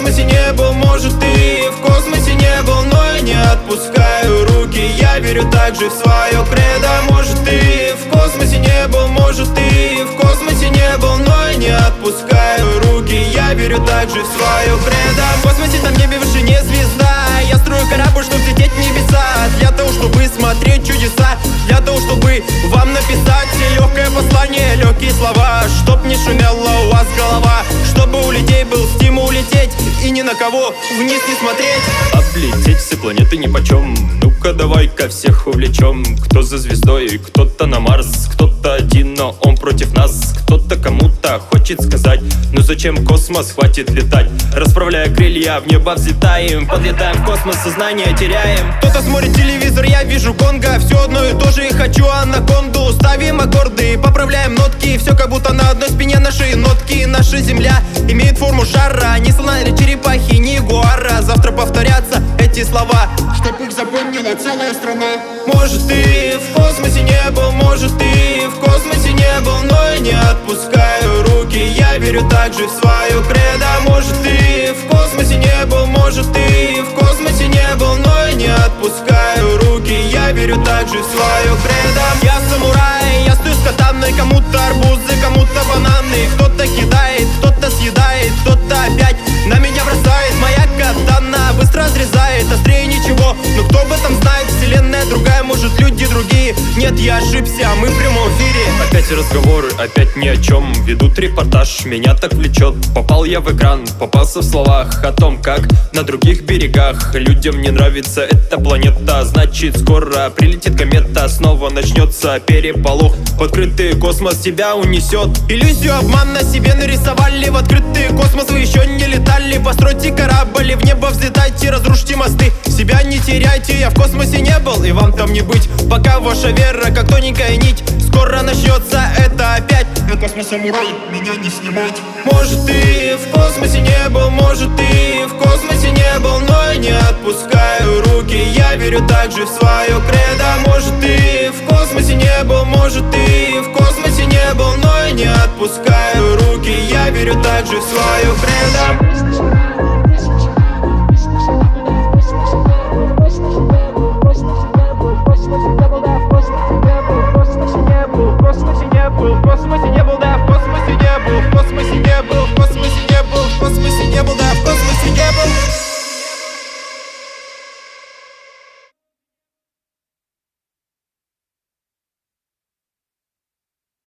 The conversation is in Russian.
космосе не был, может ты в космосе не был, но я не отпускаю руки. Я верю также в свое кредо. Может ты в космосе не был, может ты в космосе не был, но я не отпускаю руки. Я верю также в свое кредо. В космосе там небе выше не звезда. Я строю корабль, чтобы взлететь в небеса. Для того, чтобы смотреть чудеса, для того, чтобы вам написать легкое послание, легкие слова, чтоб не шумела у вас голова, чтобы у людей был стимул лететь и ни на кого вниз не смотреть. Облететь все планеты нипочем. Ну-ка давай-ка всех увлечем. Кто за звездой, кто-то на Марс, кто-то один, но он против нас. Кто-то кому-то хочет сказать: ну зачем космос, хватит летать. Расправляя крылья, в небо взлетаем, подлетаем в космос, сознание теряем. Кто-то смотрит телевизор, я вижу Конго. Все одно и то же, и хочу анаконду. Ставим аккорды, поправляем нотки. Все как будто на одной спине наши нотки. Наша земля имеет форму шара. Не слона или черепахи, не ягуара. Завтра повторятся эти слова, чтоб их запомнила целая страна. может ты в космосе не был, может ты в космосе не был, но я не отпускаю руки. Я верю также в свое кредо. Может ты в космосе не был, может ты в космосе не был, но я не отпускаю руки. Я верю также в свое кредо. Я самурай, я стою с катаной. Кому-то арбузы, кому-то бананы. Кто-то кидает, кто-то съедает, кто-то опять на меня бросает. Моя катана быстро разрезает, острее ничего, но кто об этом знает? Вселенная другая, может люди другие. Нет, я ошибся, мы в прямом эфире. Опять разговоры, опять ни о чем. Ведут репортаж, меня так влечет. Попал я в экран, попался в словах о том, как на других берегах людям не нравится эта планета. Значит, скоро прилетит комета, снова начнется переполох. В открытый космос тебя унесет. Иллюзию, обман на себе нарисовали. В открытый космос вы еще не летали. Постройте корабль и в небо взлетайте, разрушьте мосты, себя не теряйте. Я в космосе не был, и вам там не быть. Пока ваша вера как тоненькая нить. Скоро начнется это опять. Я космос-самурай, меня не снимать. Может ты в космосе не был, может ты в космосе не был, но я не отпускаю руки. Я верю также в свое кредо. Может ты в космосе не был, может ты в космосе не был, но я не отпускаю руки. Я верю также в свое кредо.